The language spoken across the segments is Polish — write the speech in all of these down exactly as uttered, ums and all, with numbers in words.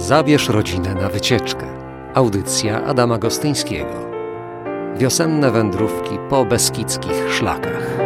Zabierz rodzinę na wycieczkę. Audycja Adama Gostyńskiego. Wiosenne wędrówki po beskidzkich szlakach.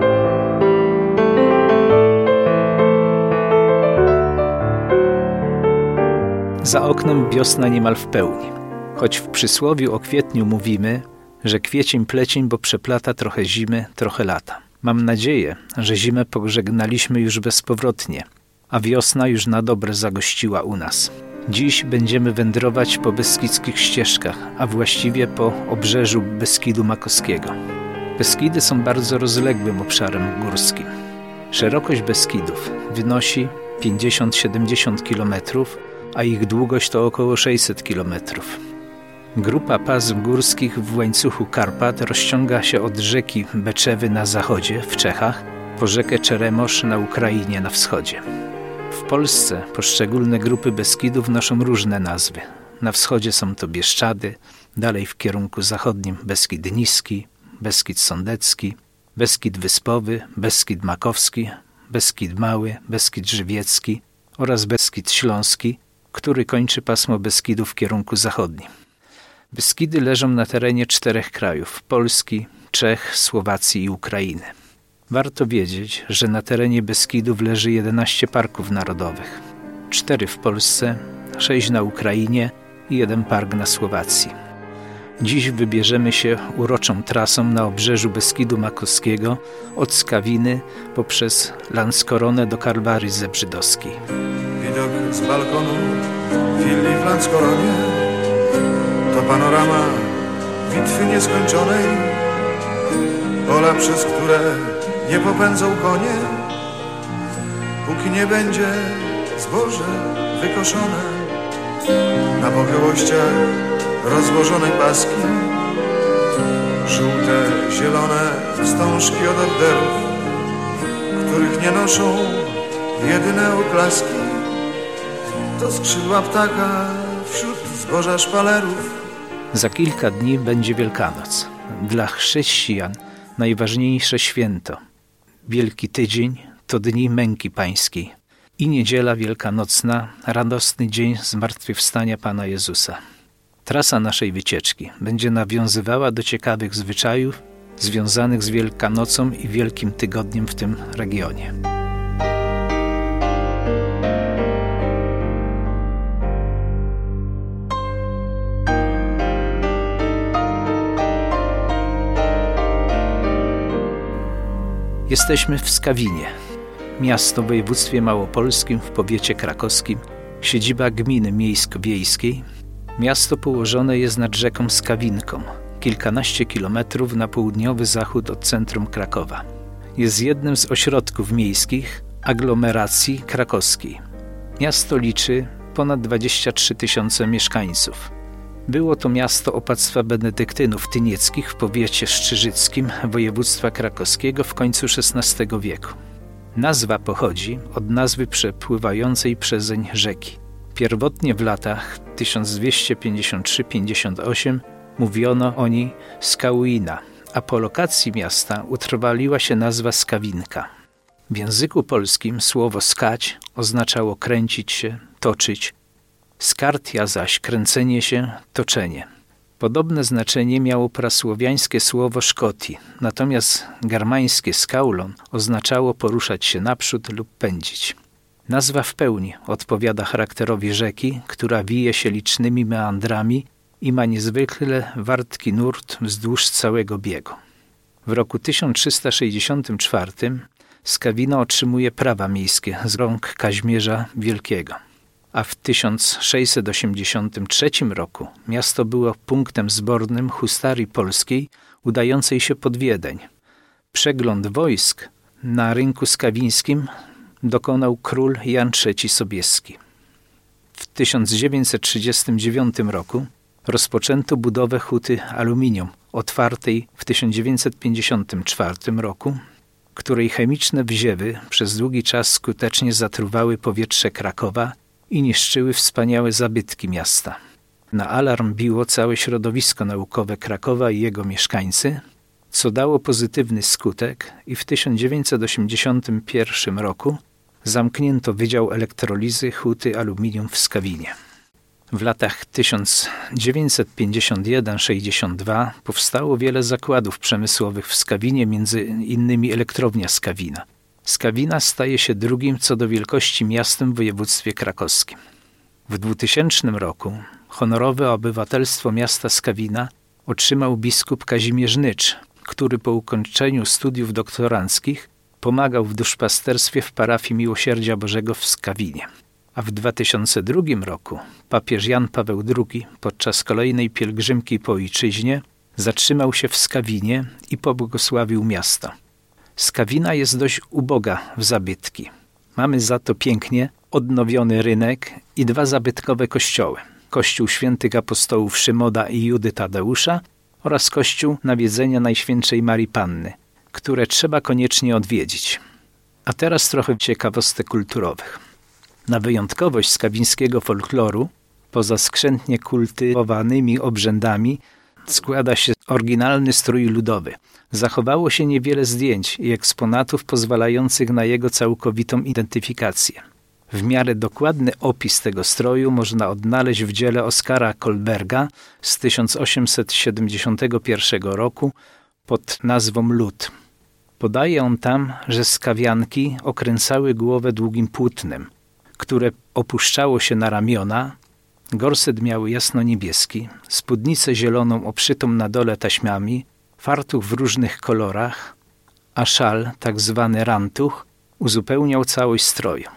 Za oknem wiosna niemal w pełni. Choć w przysłowiu o kwietniu mówimy, że kwiecień plecień, bo przeplata trochę zimy, trochę lata. Mam nadzieję, że zimę pożegnaliśmy już bezpowrotnie, a wiosna już na dobre zagościła u nas. Dziś będziemy wędrować po beskidzkich ścieżkach, a właściwie po obrzeżu Beskidu Makowskiego. Beskidy są bardzo rozległym obszarem górskim. Szerokość Beskidów wynosi pięćdziesiąt do siedemdziesięciu kilometrów, a ich długość to około sześćset kilometrów. Grupa pasm górskich w łańcuchu Karpat rozciąga się od rzeki Beczewy na zachodzie, w Czechach, po rzekę Czeremosz na Ukrainie na wschodzie. W Polsce poszczególne grupy Beskidów noszą różne nazwy. Na wschodzie są to Bieszczady, dalej w kierunku zachodnim Beskid Niski, Beskid Sądecki, Beskid Wyspowy, Beskid Makowski, Beskid Mały, Beskid Żywiecki oraz Beskid Śląski, który kończy pasmo Beskidów w kierunku zachodnim. Beskidy leżą na terenie czterech krajów: Polski, Czech, Słowacji i Ukrainy. Warto wiedzieć, że na terenie Beskidów leży jedenaście parków narodowych. Cztery w Polsce, sześć na Ukrainie i jeden park na Słowacji. Dziś wybierzemy się uroczą trasą na obrzeżu Beskidu Makowskiego od Skawiny poprzez Lanskoronę do Kalwarii Zebrzydowskiej. Widok z balkonu willi w Lanskoronie to panorama bitwy nieskończonej, pola, przez które nie popędzą konie, póki nie będzie zboże wykoszone. Na pochyłościach rozłożone paski, żółte, zielone wstążki od orderów, których nie noszą jedyne oklaski. To skrzydła ptaka wśród zboża szpalerów. Za kilka dni będzie Wielkanoc. Dla chrześcijan najważniejsze święto. Wielki Tydzień to dni męki pańskiej i niedziela wielkanocna, radosny dzień zmartwychwstania Pana Jezusa. Trasa naszej wycieczki będzie nawiązywała do ciekawych zwyczajów związanych z Wielkanocą i Wielkim Tygodniem w tym regionie. Jesteśmy w Skawinie, miasto w województwie małopolskim w powiecie krakowskim, siedziba gminy miejsko-wiejskiej. Miasto położone jest nad rzeką Skawinką, kilkanaście kilometrów na południowy zachód od centrum Krakowa. Jest jednym z ośrodków miejskich aglomeracji krakowskiej. Miasto liczy ponad dwadzieścia trzy tysiące mieszkańców. Było to miasto opactwa benedyktynów tynieckich w powiecie szczyżyckim województwa krakowskiego w końcu szesnastego wieku. Nazwa pochodzi od nazwy przepływającej przezeń rzeki. Pierwotnie w latach tysiąc dwieście pięćdziesiąt trzy pięćdziesiąt osiem mówiono o niej Skałina, a po lokacji miasta utrwaliła się nazwa Skawinka. W języku polskim słowo skać oznaczało kręcić się, toczyć, skartia zaś kręcenie się, toczenie. Podobne znaczenie miało prasłowiańskie słowo szkoti, natomiast germańskie skaulon oznaczało poruszać się naprzód lub pędzić. Nazwa w pełni odpowiada charakterowi rzeki, która wije się licznymi meandrami i ma niezwykle wartki nurt wzdłuż całego biegu. W roku tysiąc trzysta sześćdziesiątym czwartym Skawina otrzymuje prawa miejskie z rąk Kazimierza Wielkiego, a w tysiąc sześćset osiemdziesiątym trzecim roku miasto było punktem zbornym hustarii polskiej udającej się pod Wiedeń. Przegląd wojsk na rynku skawińskim dokonał król Jan trzeci Sobieski. W tysiąc dziewięćset trzydziestym dziewiątym roku rozpoczęto budowę huty aluminium, otwartej w tysiąc dziewięćset pięćdziesiątym czwartym roku, której chemiczne wziewy przez długi czas skutecznie zatruwały powietrze Krakowa i niszczyły wspaniałe zabytki miasta. Na alarm biło całe środowisko naukowe Krakowa i jego mieszkańcy, co dało pozytywny skutek i w tysiąc dziewięćset osiemdziesiątym pierwszym roku zamknięto Wydział Elektrolizy Huty Aluminium w Skawinie. W latach tysiąc dziewięćset pięćdziesiąt jeden sześćdziesiąt dwa powstało wiele zakładów przemysłowych w Skawinie, między innymi elektrownia Skawina. Skawina staje się drugim co do wielkości miastem w województwie krakowskim. W dwutysięcznym roku honorowe obywatelstwo miasta Skawina otrzymał biskup Kazimierz Nycz, który po ukończeniu studiów doktoranckich pomagał w duszpasterstwie w parafii Miłosierdzia Bożego w Skawinie. A w dwa tysiące drugim roku papież Jan Paweł drugi podczas kolejnej pielgrzymki po ojczyźnie zatrzymał się w Skawinie i pobłogosławił miasto. Skawina jest dość uboga w zabytki. Mamy za to pięknie odnowiony rynek i dwa zabytkowe kościoły. Kościół świętych apostołów Szymoda i Judy Tadeusza oraz kościół Nawiedzenia Najświętszej Marii Panny, które trzeba koniecznie odwiedzić. A teraz trochę ciekawostek kulturowych. Na wyjątkowość skawińskiego folkloru, poza skrzętnie kultywowanymi obrzędami, składa się oryginalny strój ludowy. Zachowało się niewiele zdjęć i eksponatów pozwalających na jego całkowitą identyfikację. W miarę dokładny opis tego stroju można odnaleźć w dziele Oskara Kolberga z tysiąc osiemset siedemdziesiątego pierwszego roku pod nazwą Lud. Podaje on tam, że skawianki okręcały głowę długim płótnem, które opuszczało się na ramiona, gorset miały jasno-niebieski, spódnicę zieloną obszytą na dole taśmami, fartuch w różnych kolorach, a szal, tak zwany rantuch, uzupełniał całość stroju.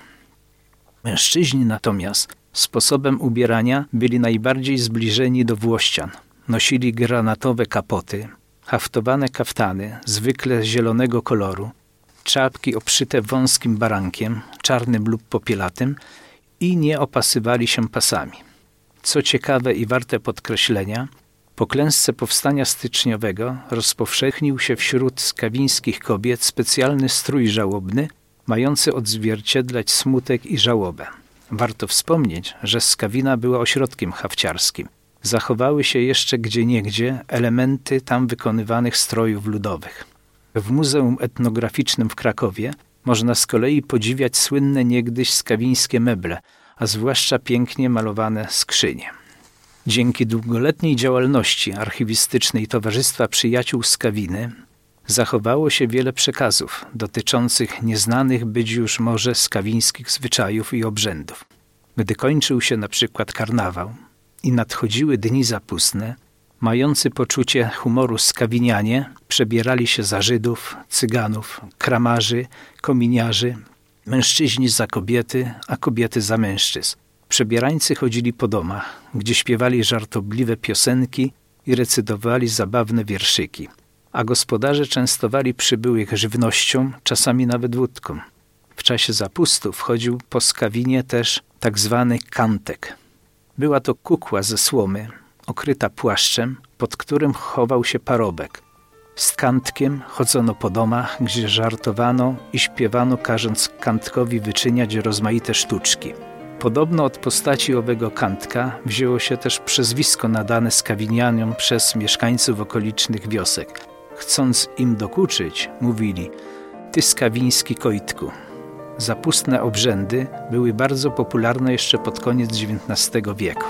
Mężczyźni natomiast sposobem ubierania byli najbardziej zbliżeni do włościan. Nosili granatowe kapoty, haftowane kaftany, zwykle zielonego koloru, czapki obszyte wąskim barankiem, czarnym lub popielatym i nie opasywali się pasami. Co ciekawe i warte podkreślenia, po klęsce powstania styczniowego rozpowszechnił się wśród skawińskich kobiet specjalny strój żałobny, mający odzwierciedlać smutek i żałobę. Warto wspomnieć, że Skawina była ośrodkiem hafciarskim. Zachowały się jeszcze gdzieniegdzie elementy tam wykonywanych strojów ludowych. W Muzeum Etnograficznym w Krakowie można z kolei podziwiać słynne niegdyś skawińskie meble, a zwłaszcza pięknie malowane skrzynie. Dzięki długoletniej działalności archiwistycznej Towarzystwa Przyjaciół Skawiny zachowało się wiele przekazów dotyczących nieznanych być już może skawińskich zwyczajów i obrzędów. Gdy kończył się na przykład karnawał i nadchodziły dni zapustne, mający poczucie humoru skawinianie przebierali się za Żydów, Cyganów, kramarzy, kominiarzy, mężczyźni za kobiety, a kobiety za mężczyzn. Przebierańcy chodzili po domach, gdzie śpiewali żartobliwe piosenki i recytowali zabawne wierszyki, a gospodarze częstowali przybyłych żywnością, czasami nawet wódką. W czasie zapustów chodził po Skawinie też tak zwany kantek. Była to kukła ze słomy, okryta płaszczem, pod którym chował się parobek. Z kantkiem chodzono po domach, gdzie żartowano i śpiewano, każąc kantkowi wyczyniać rozmaite sztuczki. Podobno od postaci owego kantka wzięło się też przezwisko nadane skawinianiom przez mieszkańców okolicznych wiosek. Chcąc im dokuczyć, mówili: ty skawiński kojtku. Zapustne obrzędy były bardzo popularne jeszcze pod koniec dziewiętnastego wieku.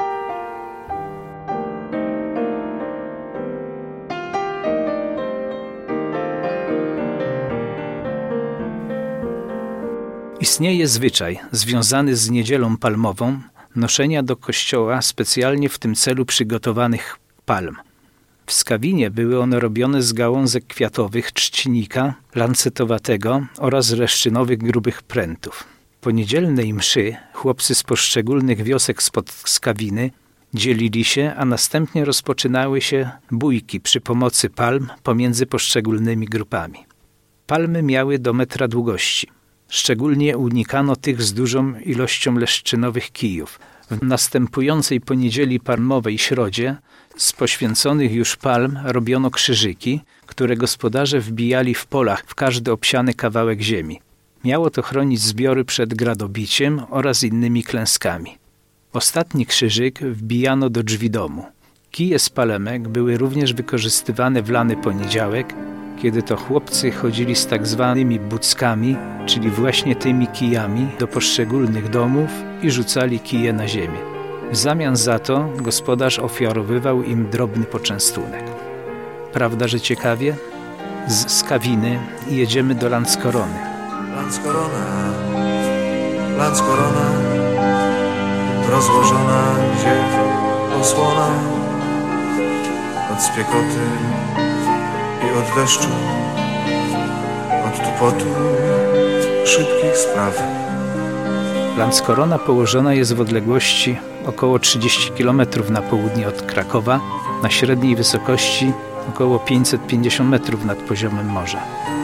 Istnieje zwyczaj związany z Niedzielą Palmową noszenia do kościoła specjalnie w tym celu przygotowanych palm. W Skawinie były one robione z gałązek kwiatowych trzcinika, lancetowatego oraz reszczynowych grubych prętów. Po niedzielnej mszy chłopcy z poszczególnych wiosek spod Skawiny dzielili się, a następnie rozpoczynały się bójki przy pomocy palm pomiędzy poszczególnymi grupami. Palmy miały do metra długości. Szczególnie unikano tych z dużą ilością leszczynowych kijów. W następującej po niedzieli palmowej środzie z poświęconych już palm robiono krzyżyki, które gospodarze wbijali w polach w każdy obsiany kawałek ziemi. Miało to chronić zbiory przed gradobiciem oraz innymi klęskami. Ostatni krzyżyk wbijano do drzwi domu. Kije z palemek były również wykorzystywane w lany poniedziałek, kiedy to chłopcy chodzili z tak zwanymi buckami, czyli właśnie tymi kijami, do poszczególnych domów i rzucali kije na ziemię. W zamian za to gospodarz ofiarowywał im drobny poczęstunek. Prawda, że ciekawie? Z Skawiny jedziemy do Landskrony. Landskrona, Landskrona, rozłożona gdzie osłona od spiekoty i od deszczu, od tupotu szybkich spraw. Landskrona położona jest w odległości około trzydzieści kilometrów na południe od Krakowa, na średniej wysokości około pięćset pięćdziesiąt metrów nad poziomem morza.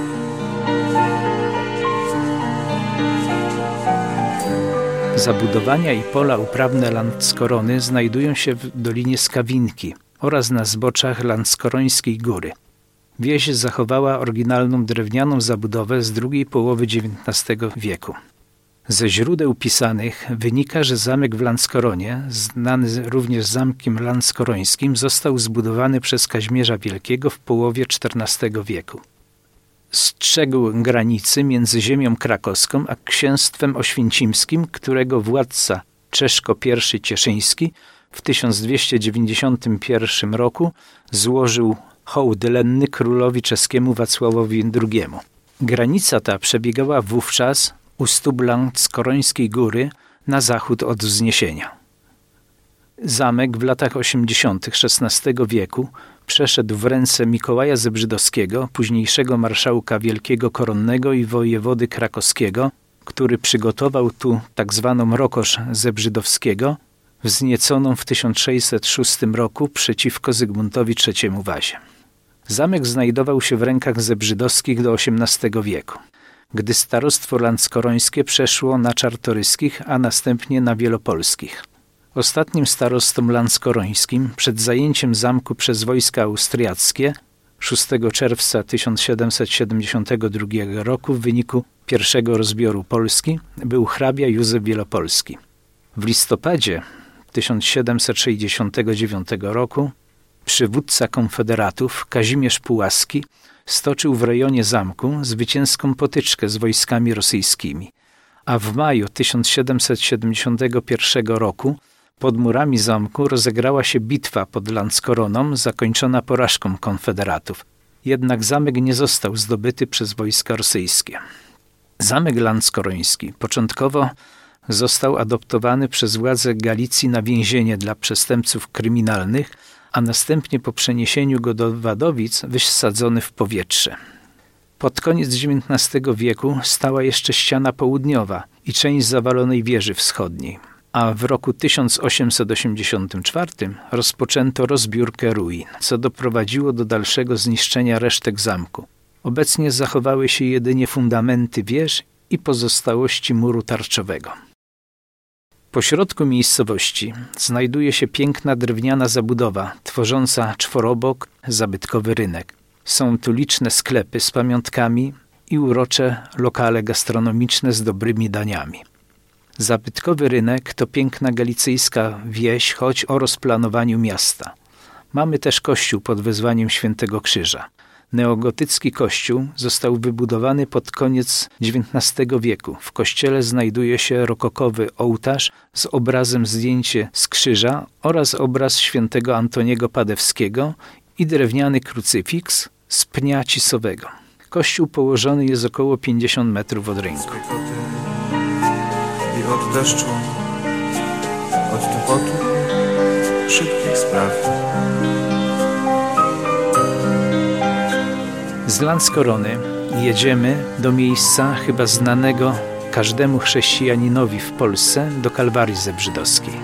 Zabudowania i pola uprawne Landskrony znajdują się w Dolinie Skawinki oraz na zboczach Landskrońskiej Góry. Wieś zachowała oryginalną drewnianą zabudowę z drugiej połowy dziewiętnastego wieku. Ze źródeł pisanych wynika, że zamek w Landskronie, znany również zamkiem landskrońskim, został zbudowany przez Kazimierza Wielkiego w połowie czternastego wieku. Strzegł granicy między ziemią krakowską a księstwem oświęcimskim, którego władca Czeszko I Cieszyński w tysiąc dwieście dziewięćdziesiątym pierwszym roku złożył hołd lenny królowi czeskiemu Wacławowi drugiemu. Granica ta przebiegała wówczas u stóp Landskrońskiej Góry na zachód od wzniesienia. Zamek w latach osiemdziesiątych szesnastego wieku przeszedł w ręce Mikołaja Zebrzydowskiego, późniejszego marszałka wielkiego koronnego i wojewody krakowskiego, który przygotował tu tak zwaną Rokosz Zebrzydowskiego, wznieconą w tysiąc sześćset szóstym roku przeciwko Zygmuntowi trzeciemu Wazie. Zamek znajdował się w rękach Zebrzydowskich do osiemnastego wieku, gdy starostwo landskrońskie przeszło na Czartoryskich, a następnie na Wielopolskich. Ostatnim starostom landskrońskim przed zajęciem zamku przez wojska austriackie szóstego czerwca tysiąc siedemset siedemdziesiątego drugiego roku w wyniku pierwszego rozbioru Polski był hrabia Józef Wielopolski. W listopadzie tysiąc siedemset sześćdziesiątego dziewiątego roku przywódca konfederatów Kazimierz Pułaski stoczył w rejonie zamku zwycięską potyczkę z wojskami rosyjskimi, a w maju tysiąc siedemset siedemdziesiątego pierwszego roku pod murami zamku rozegrała się bitwa pod Landskroną, zakończona porażką konfederatów. Jednak zamek nie został zdobyty przez wojska rosyjskie. Zamek landskroński początkowo został adoptowany przez władze Galicji na więzienie dla przestępców kryminalnych, a następnie po przeniesieniu go do Wadowic wysadzony w powietrze. Pod koniec dziewiętnastego wieku stała jeszcze ściana południowa i część zawalonej wieży wschodniej, a w roku tysiąc osiemset osiemdziesiątym czwartym rozpoczęto rozbiórkę ruin, co doprowadziło do dalszego zniszczenia resztek zamku. Obecnie zachowały się jedynie fundamenty wież i pozostałości muru tarczowego. Po środku miejscowości znajduje się piękna drewniana zabudowa, tworząca czworobok zabytkowy rynek. Są tu liczne sklepy z pamiątkami i urocze lokale gastronomiczne z dobrymi daniami. Zabytkowy rynek to piękna galicyjska wieś, choć o rozplanowaniu miasta. Mamy też kościół pod wezwaniem Świętego Krzyża. Neogotycki kościół został wybudowany pod koniec dziewiętnastego wieku. W kościele znajduje się rokokowy ołtarz z obrazem zdjęcie z krzyża oraz obraz świętego Antoniego Padewskiego i drewniany krucyfiks z pnia cisowego. Kościół położony jest około pięćdziesiąt metrów od rynku. I od deszczu, od tupotu szybkich spraw. Z Landskrony jedziemy do miejsca chyba znanego każdemu chrześcijaninowi w Polsce, do Kalwarii Zebrzydowskiej.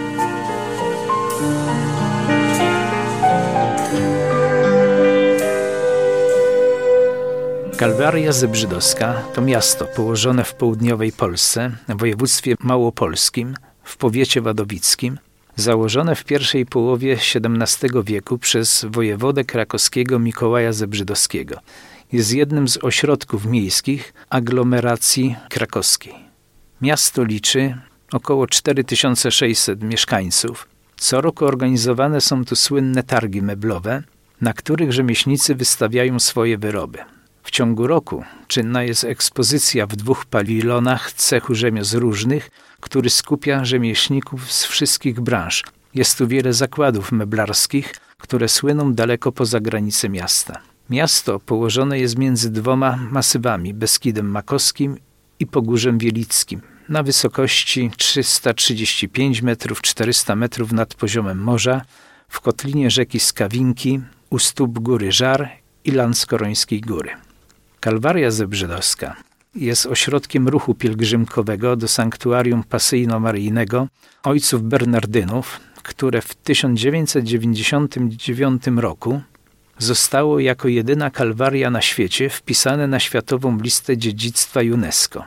Kalwaria Zebrzydowska to miasto położone w południowej Polsce, w województwie małopolskim, w powiecie wadowickim, założone w pierwszej połowie siedemnastego wieku przez wojewodę krakowskiego Mikołaja Zebrzydowskiego. Jest jednym z ośrodków miejskich aglomeracji krakowskiej. Miasto liczy około cztery tysiące sześćset mieszkańców. Co roku organizowane są tu słynne targi meblowe, na których rzemieślnicy wystawiają swoje wyroby. W ciągu roku czynna jest ekspozycja w dwóch pawilonach cechu rzemiosł różnych, który skupia rzemieślników z wszystkich branż. Jest tu wiele zakładów meblarskich, które słyną daleko poza granice miasta. Miasto położone jest między dwoma masywami, Beskidem Makowskim i Pogórzem Wielickim, na wysokości trzysta trzydzieści pięć metrów, czterysta metrów nad poziomem morza, w kotlinie rzeki Skawinki, u stóp góry Żar i Lanskorońskiej Góry. Kalwaria Zebrzydowska jest ośrodkiem ruchu pielgrzymkowego do sanktuarium pasyjno-maryjnego ojców Bernardynów, które w tysiąc dziewięćset dziewięćdziesiątym dziewiątym roku zostało jako jedyna kalwaria na świecie wpisane na Światową Listę Dziedzictwa UNESCO.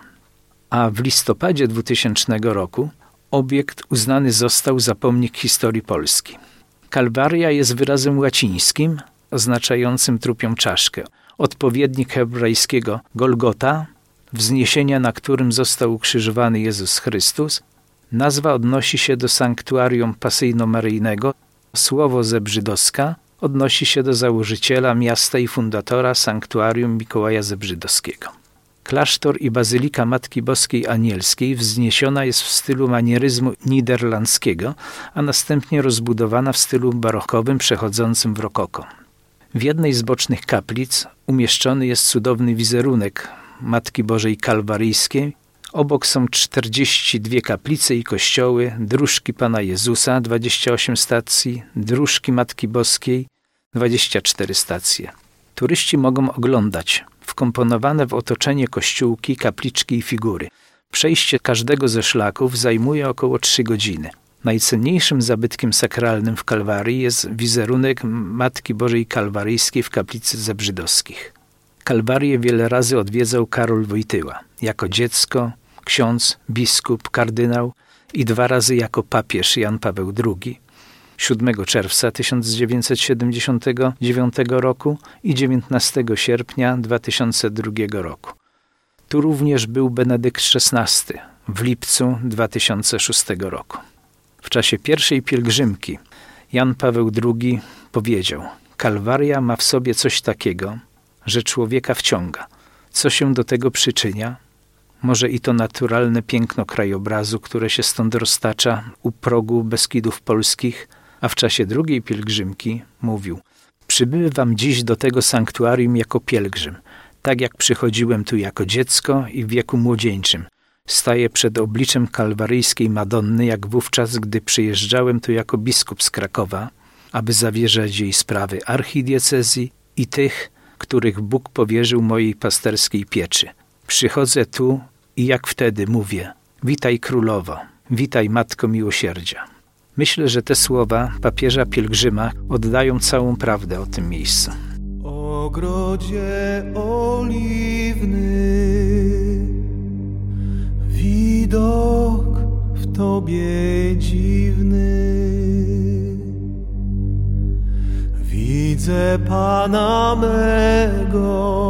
A w listopadzie dwutysięcznego roku obiekt uznany został za pomnik historii Polski. Kalwaria jest wyrazem łacińskim oznaczającym trupią czaszkę. Odpowiednik hebrajskiego Golgota, wzniesienia, na którym został ukrzyżowany Jezus Chrystus. Nazwa odnosi się do sanktuarium pasyjno-maryjnego. Słowo Zebrzydowska odnosi się do założyciela miasta i fundatora sanktuarium Mikołaja Zebrzydowskiego. Klasztor i bazylika Matki Boskiej Anielskiej wzniesiona jest w stylu manieryzmu niderlandzkiego, a następnie rozbudowana w stylu barokowym przechodzącym w rokoko. W jednej z bocznych kaplic umieszczony jest cudowny wizerunek Matki Bożej Kalwaryjskiej. Obok są czterdzieści dwie kaplice i kościoły, dróżki Pana Jezusa, dwadzieścia osiem stacji, dróżki Matki Boskiej, dwadzieścia cztery stacje. Turyści mogą oglądać wkomponowane w otoczenie kościółki, kapliczki i figury. Przejście każdego ze szlaków zajmuje około trzy godziny. Najcenniejszym zabytkiem sakralnym w Kalwarii jest wizerunek Matki Bożej Kalwaryjskiej w kaplicy Zebrzydowskich. Kalwarię wiele razy odwiedzał Karol Wojtyła. Jako dziecko, ksiądz, biskup, kardynał i dwa razy jako papież Jan Paweł drugi. siódmego czerwca tysiąc dziewięćset siedemdziesiątego dziewiątego roku i dziewiętnastego sierpnia dwa tysiące drugiego roku. Tu również był Benedykt szesnasty w lipcu dwa tysiące szóstego roku. W czasie pierwszej pielgrzymki Jan Paweł drugi powiedział: Kalwaria ma w sobie coś takiego, że człowieka wciąga. Co się do tego przyczynia? Może i to naturalne piękno krajobrazu, które się stąd roztacza u progu Beskidów Polskich, a w czasie drugiej pielgrzymki mówił: przybywam dziś do tego sanktuarium jako pielgrzym, tak jak przychodziłem tu jako dziecko i w wieku młodzieńczym. Staję przed obliczem kalwaryjskiej Madonny, jak wówczas, gdy przyjeżdżałem tu jako biskup z Krakowa, aby zawierzać jej sprawy archidiecezji i tych, których Bóg powierzył mojej pasterskiej pieczy. Przychodzę tu i jak wtedy mówię: witaj królowo, witaj matko miłosierdzia. Myślę, że te słowa papieża pielgrzyma oddają całą prawdę o tym miejscu. Ogrodzie oliwny, widok w Tobie dziwny. Widzę Pana mego,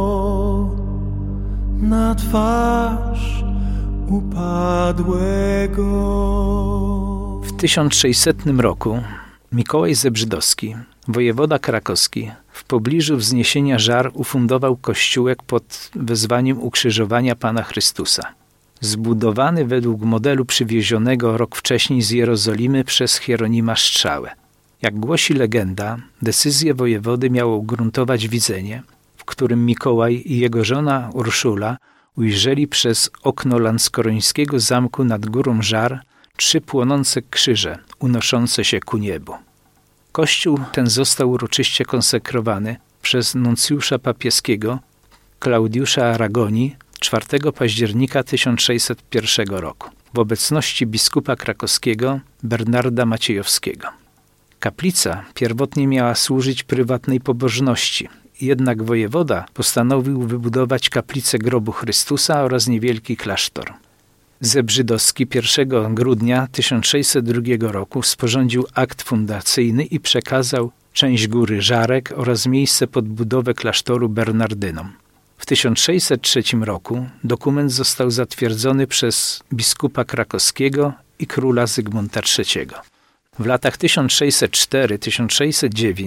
na twarz upadłego. W tysiąc sześćsetnym roku Mikołaj Zebrzydowski, wojewoda krakowski, w pobliżu wzniesienia Żar ufundował kościółek pod wezwaniem ukrzyżowania Pana Chrystusa. Zbudowany według modelu przywiezionego rok wcześniej z Jerozolimy przez Hieronima Strzałę. Jak głosi legenda, decyzję wojewody miało ugruntować widzenie, w którym Mikołaj i jego żona Urszula ujrzeli przez okno lanskorońskiego zamku nad górą Żar trzy płonące krzyże unoszące się ku niebu. Kościół ten został uroczyście konsekrowany przez nuncjusza papieskiego Klaudiusza Aragonii czwartego października tysiąc sześćset pierwszego roku w obecności biskupa krakowskiego Bernarda Maciejowskiego. Kaplica pierwotnie miała służyć prywatnej pobożności, jednak wojewoda postanowił wybudować kaplicę grobu Chrystusa oraz niewielki klasztor. Zebrzydowski pierwszego grudnia tysiąc sześćset drugiego roku sporządził akt fundacyjny i przekazał część góry Żarek oraz miejsce pod budowę klasztoru Bernardynom. W tysiąc sześćset trzecim roku dokument został zatwierdzony przez biskupa krakowskiego i króla Zygmunta trzeciego. W latach tysiąc sześćset czwarty do tysiąc sześćset dziewiątego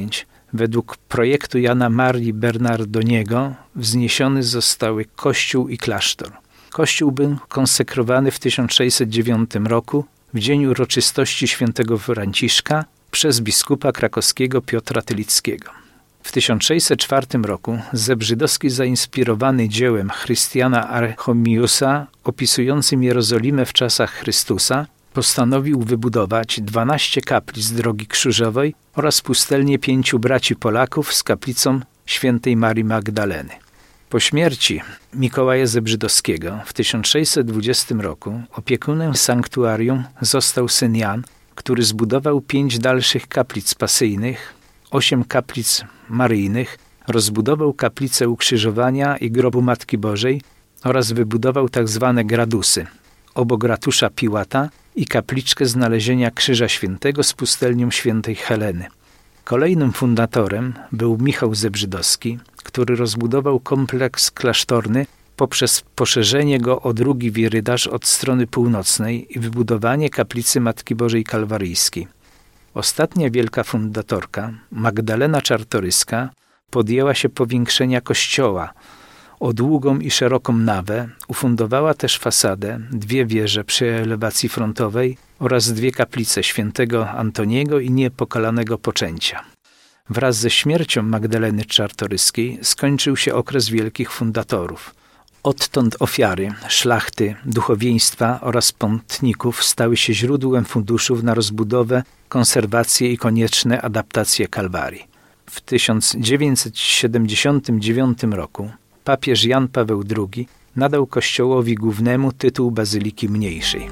Według projektu Jana Marii Bernardoniego wzniesiony zostały kościół i klasztor. Kościół był konsekrowany w tysiąc sześćset dziewiątym roku w dzień uroczystości świętego Franciszka przez biskupa krakowskiego Piotra Tylickiego. W tysiąc sześćset czwartym roku Zebrzydowski, zainspirowany dziełem Chrystiana Archomiusa opisującym Jerozolimę w czasach Chrystusa, postanowił wybudować dwanaście kaplic drogi krzyżowej oraz pustelnię pięciu braci Polaków z kaplicą świętej Marii Magdaleny. Po śmierci Mikołaja Zebrzydowskiego w tysiąc sześćset dwudziestym roku opiekunem sanktuarium został syn Jan, który zbudował pięć dalszych kaplic pasyjnych, osiem kaplic maryjnych, rozbudował kaplicę Ukrzyżowania i Grobu Matki Bożej oraz wybudował tzw. gradusy obok ratusza Piłata i kapliczkę Znalezienia Krzyża Świętego z pustelnią świętej Heleny. Kolejnym fundatorem był Michał Zebrzydowski, który rozbudował kompleks klasztorny poprzez poszerzenie go o drugi wirydarz od strony północnej i wybudowanie kaplicy Matki Bożej Kalwaryjskiej. Ostatnia wielka fundatorka, Magdalena Czartoryska, podjęła się powiększenia kościoła o długą i szeroką nawę, ufundowała też fasadę, dwie wieże przy elewacji frontowej oraz dwie kaplice świętego Antoniego i Niepokalanego Poczęcia. Wraz ze śmiercią Magdaleny Czartoryskiej skończył się okres wielkich fundatorów. Odtąd ofiary, szlachty, duchowieństwa oraz pątników stały się źródłem funduszów na rozbudowę, konserwację i konieczne adaptacje Kalwarii. W tysiąc dziewięćset siedemdziesiątym dziewiątym roku papież Jan Paweł drugi nadał kościołowi głównemu tytuł Bazyliki Mniejszej.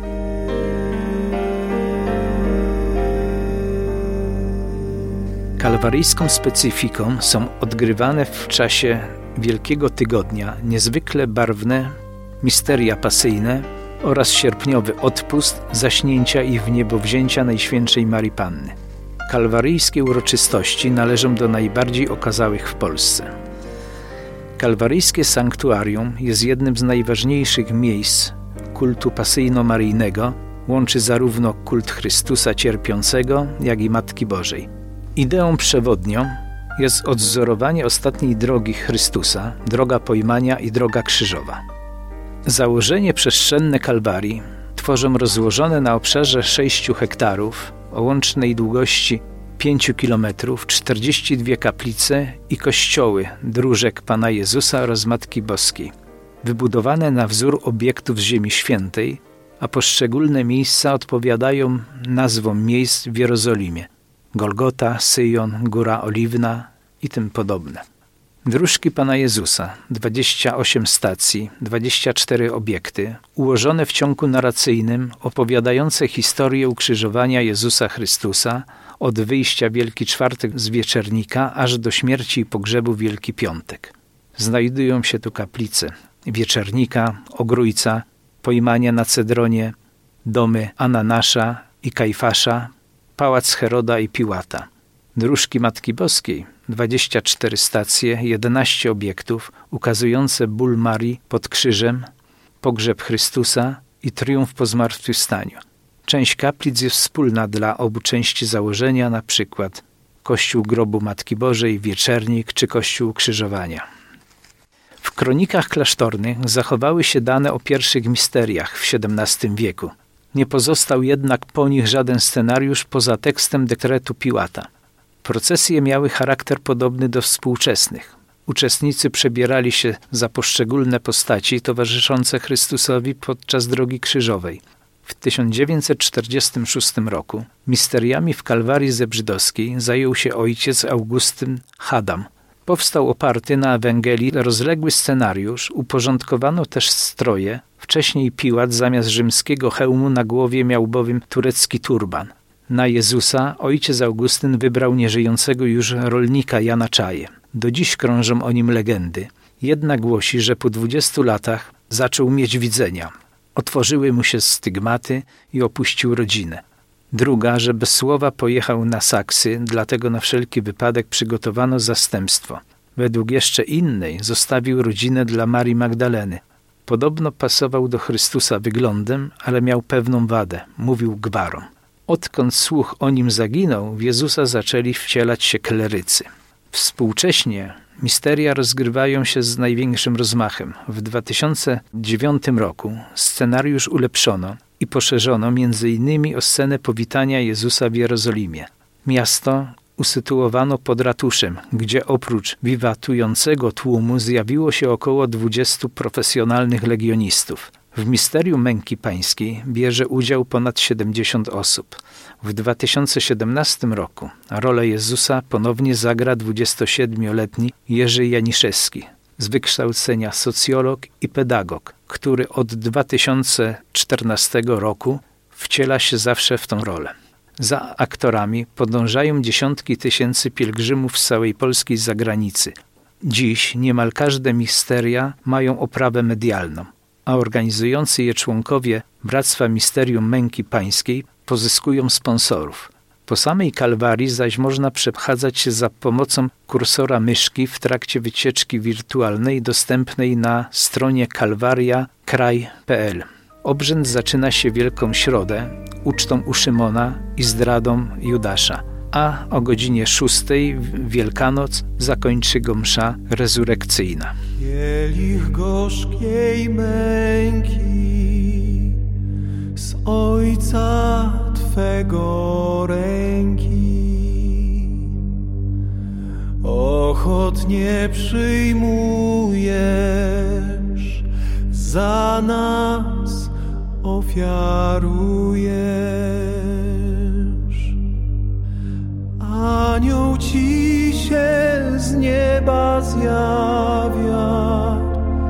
Kalwaryjską specyfiką są odgrywane w czasie Wielkiego Tygodnia niezwykle barwne misteria pasyjne oraz sierpniowy odpust, zaśnięcia i wniebowzięcia Najświętszej Marii Panny. Kalwaryjskie uroczystości należą do najbardziej okazałych w Polsce. Kalwaryjskie sanktuarium jest jednym z najważniejszych miejsc kultu pasyjno-maryjnego, łączy zarówno kult Chrystusa Cierpiącego, jak i Matki Bożej. Ideą przewodnią jest odwzorowanie ostatniej drogi Chrystusa, droga pojmania i droga krzyżowa. Założenie przestrzenne Kalwarii tworzą rozłożone na obszarze sześciu hektarów o łącznej długości pięciu kilometrów czterdzieści dwie kaplice i kościoły dróżek Pana Jezusa oraz Matki Boskiej, wybudowane na wzór obiektów z Ziemi Świętej, a poszczególne miejsca odpowiadają nazwom miejsc w Jerozolimie: Golgota, Syjon, Góra Oliwna i tym podobne. Dróżki Pana Jezusa, dwadzieścia osiem stacji, dwadzieścia cztery obiekty, ułożone w ciągu narracyjnym, opowiadające historię ukrzyżowania Jezusa Chrystusa od wyjścia Wielki Czwartek z Wieczernika aż do śmierci i pogrzebu Wielki Piątek. Znajdują się tu kaplice Wieczernika, Ogrójca, Pojmania na Cedronie, domy Ananasza i Kajfasza, pałac Heroda i Piłata. Dróżki Matki Boskiej, dwadzieścia cztery stacje, jedenaście obiektów ukazujące ból Marii pod krzyżem, pogrzeb Chrystusa i triumf po zmartwychwstaniu. Część kaplic jest wspólna dla obu części założenia, na przykład Kościół Grobu Matki Bożej, Wieczernik czy Kościół Ukrzyżowania. W kronikach klasztornych zachowały się dane o pierwszych misteriach w siedemnastym wieku. Nie pozostał jednak po nich żaden scenariusz poza tekstem dekretu Piłata. Procesje miały charakter podobny do współczesnych. Uczestnicy przebierali się za poszczególne postaci towarzyszące Chrystusowi podczas drogi krzyżowej. W tysiąc dziewięćset czterdziestym szóstym roku misteriami w Kalwarii Zebrzydowskiej zajął się ojciec Augustyn Hadam. Powstał oparty na Ewangelii rozległy scenariusz, uporządkowano też stroje. Wcześniej Piłat zamiast rzymskiego hełmu na głowie miał bowiem turecki turban. Na Jezusa ojciec Augustyn wybrał nieżyjącego już rolnika Jana Czaję. Do dziś krążą o nim legendy. Jedna głosi, że po dwudziestu latach zaczął mieć widzenia. Otworzyły mu się stygmaty i opuścił rodzinę. Druga, że bez słowa pojechał na Saksy, dlatego na wszelki wypadek przygotowano zastępstwo. Według jeszcze innej zostawił rodzinę dla Marii Magdaleny. Podobno pasował do Chrystusa wyglądem, ale miał pewną wadę. Mówił gwarą. Odkąd słuch o nim zaginął, w Jezusa zaczęli wcielać się klerycy. Współcześnie misteria rozgrywają się z największym rozmachem. W dwa tysiące dziewiątym roku scenariusz ulepszono i poszerzono między innymi o scenę powitania Jezusa w Jerozolimie. Miasto usytuowano pod ratuszem, gdzie oprócz wiwatującego tłumu zjawiło się około dwudziestu profesjonalnych legionistów. W misterium męki pańskiej bierze udział ponad siedemdziesiąt osób. W dwa tysiące siedemnastym roku rolę Jezusa ponownie zagra dwudziestosiedmioletni Jerzy Janiszewski, z wykształcenia socjolog i pedagog, który od dwa tysiące czternastego roku wciela się zawsze w tą rolę. Za aktorami podążają dziesiątki tysięcy pielgrzymów z całej Polski i zagranicy. Dziś niemal każde misteria mają oprawę medialną, a organizujący je członkowie Bractwa Misterium Męki Pańskiej pozyskują sponsorów. Po samej Kalwarii zaś można przechadzać się za pomocą kursora myszki w trakcie wycieczki wirtualnej dostępnej na stronie kalwaria kraj kropka p l. Obrzęd zaczyna się Wielką Środę, ucztą u Szymona i zdradą Judasza, a o godzinie szóstej Wielkanoc zakończy go msza rezurekcyjna. Kielich gorzkiej męki z Ojca Twego ręki ochotnie przyjmujesz, za nas ofiarujesz. Anioł Ci się z nieba zjawia,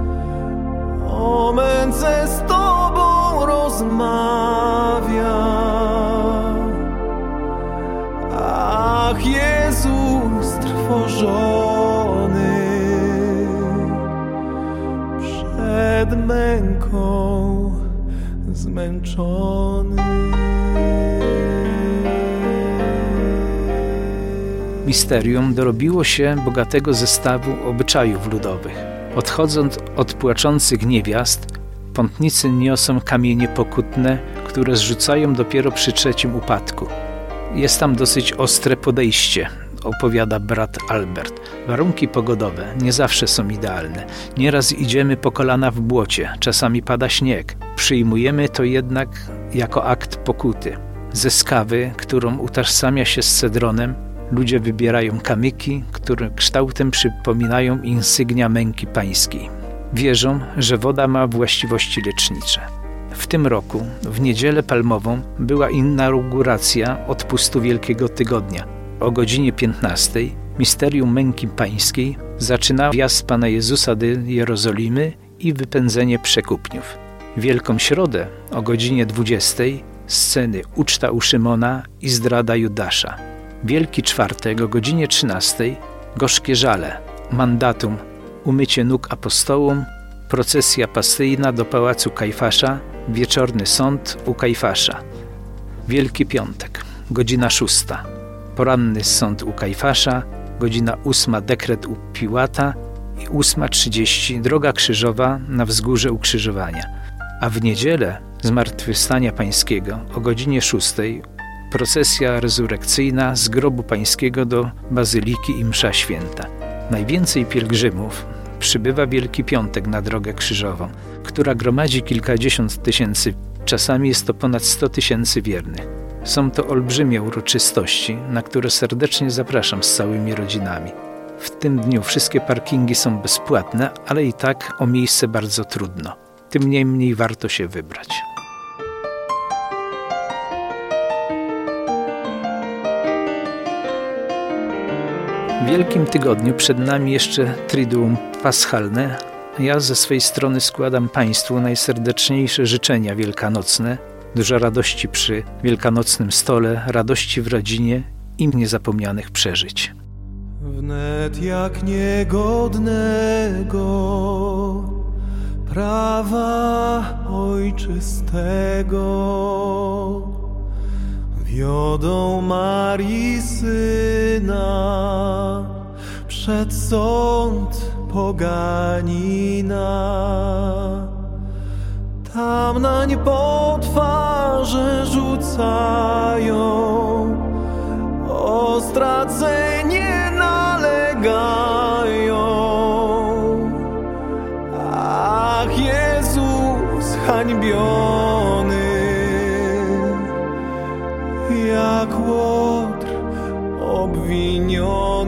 o męce z Tobą rozmawia. Ach, Jezus trwożony przed męką zmęczony. Misterium dorobiło się bogatego zestawu obyczajów ludowych. Odchodząc od płaczących niewiast, pątnicy niosą kamienie pokutne, które zrzucają dopiero przy trzecim upadku. Jest tam dosyć ostre podejście, opowiada brat Albert. Warunki pogodowe nie zawsze są idealne. Nieraz idziemy po kolana w błocie, czasami pada śnieg. Przyjmujemy to jednak jako akt pokuty. Ze skawy, którą utożsamia się z cedronem, ludzie wybierają kamyki, które kształtem przypominają insygnia męki pańskiej. Wierzą, że woda ma właściwości lecznicze. W tym roku, w Niedzielę Palmową, była inauguracja odpustu Wielkiego Tygodnia. O godzinie piętnastej misterium męki pańskiej zaczyna wjazd Pana Jezusa do Jerozolimy i wypędzenie przekupniów. Wielką Środę o godzinie dwudziestej sceny uczta u Szymona i zdrada Judasza. Wielki Czwartek o godzinie trzynastej gorzkie żale, mandatum, umycie nóg apostołom, procesja pasyjna do pałacu Kajfasza, wieczorny sąd u Kajfasza. Wielki Piątek, godzina szósta, poranny sąd u Kajfasza, godzina ósma dekret u Piłata i ósma trzydzieści droga krzyżowa na wzgórze ukrzyżowania. A w niedzielę Zmartwychwstania Pańskiego o godzinie szóstej procesja rezurekcyjna z grobu pańskiego do bazyliki i msza święta. Najwięcej pielgrzymów przybywa Wielki Piątek na drogę krzyżową, która gromadzi kilkadziesiąt tysięcy, czasami jest to ponad sto tysięcy wiernych. Są to olbrzymie uroczystości, na które serdecznie zapraszam z całymi rodzinami. W tym dniu wszystkie parkingi są bezpłatne, ale i tak o miejsce bardzo trudno. Tym niemniej warto się wybrać. W Wielkim Tygodniu przed nami jeszcze Triduum Paschalne. Ja ze swej strony składam Państwu najserdeczniejsze życzenia wielkanocne, dużo radości przy wielkanocnym stole, radości w rodzinie i niezapomnianych przeżyć. Wnet jak niegodnego prawa ojczystego wiodą Marii Syna przed sąd poganina. Tam nań po twarzy rzuca rzucają, o stracenie nalegają. Ach, Jezus hańbiony, jak łotr obwiniony.